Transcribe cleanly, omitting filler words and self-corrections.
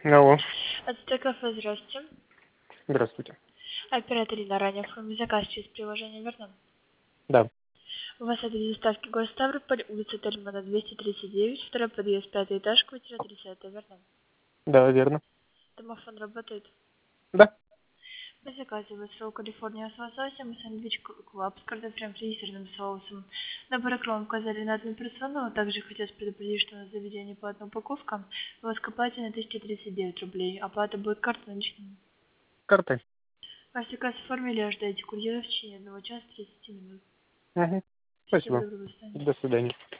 Алло, Ацтек кафе, здравствуйте. здравствуйте. Оператор Илья, ранее оформил заказ через приложение «Верно». Да, У вас адрес доставки город Ставрополь, улица Тельмана, 239, второй подъезд, 5 этаж, квартира 30, «Верно». да, верно. Домофон работает. Да, По заказу у вас ролл Калифорния с лососем и сэндвич клаб с картофелем фри и сырным соусом. Набор кром указали на одну персону, а также хотелось предупредить, что у нас заведение по одной упаковкам. Вы оплате на 1039 рублей. Оплата будет картой наличными. картой. Ваш заказ оформили, ожидайте курьера в течение 1 часа 30 минут. Угу. Спасибо, Спасибо. доброго состояния. До свидания.